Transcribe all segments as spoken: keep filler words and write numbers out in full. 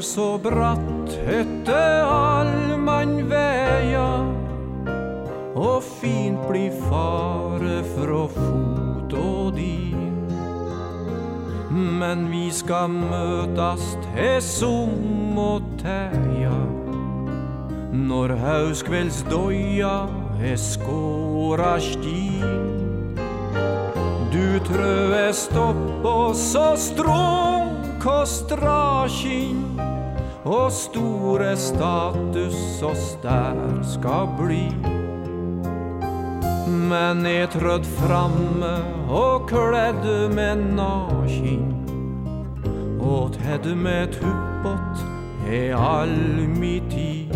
så bratt hette allmann veia, og fint bli fare fra fot og din. Men vi skal møtast he som og teia, når hauskvelds doja he skåra stin. Du trøest opp og så stråk og straskin, og store status og stær skal bli. Men jeg trødd framme og kledde med nakin, og tedde med tuppot he all mi tid.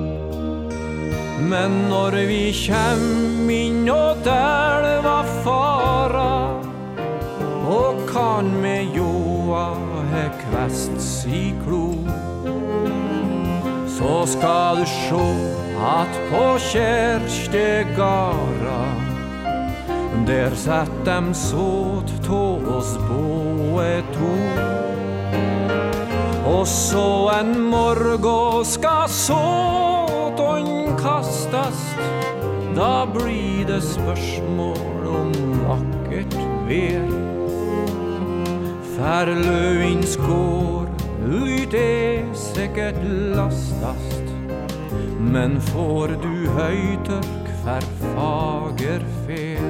Men når vi kjem inn og der var fara, og kan med joa he kvests i klo, så skal du sjå at på Kjerstegara, der sett dem såt tå oss båe to. Og så en morgo skal såt og kastast, da blir det spørsmål om vakkert vær. Færløyns går, lyd er sikkert lastast, men får du høytørk fær fager fer.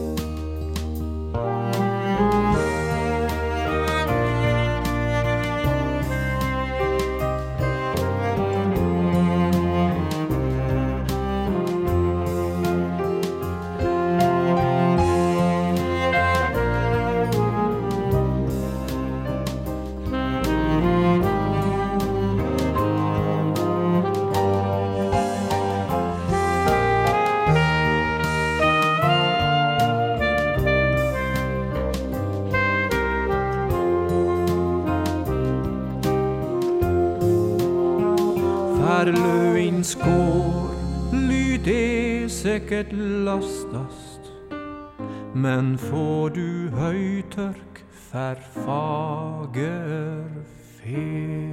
Færløyns går, lyd er sikkert lastast, men får du høytørk fær fager fer.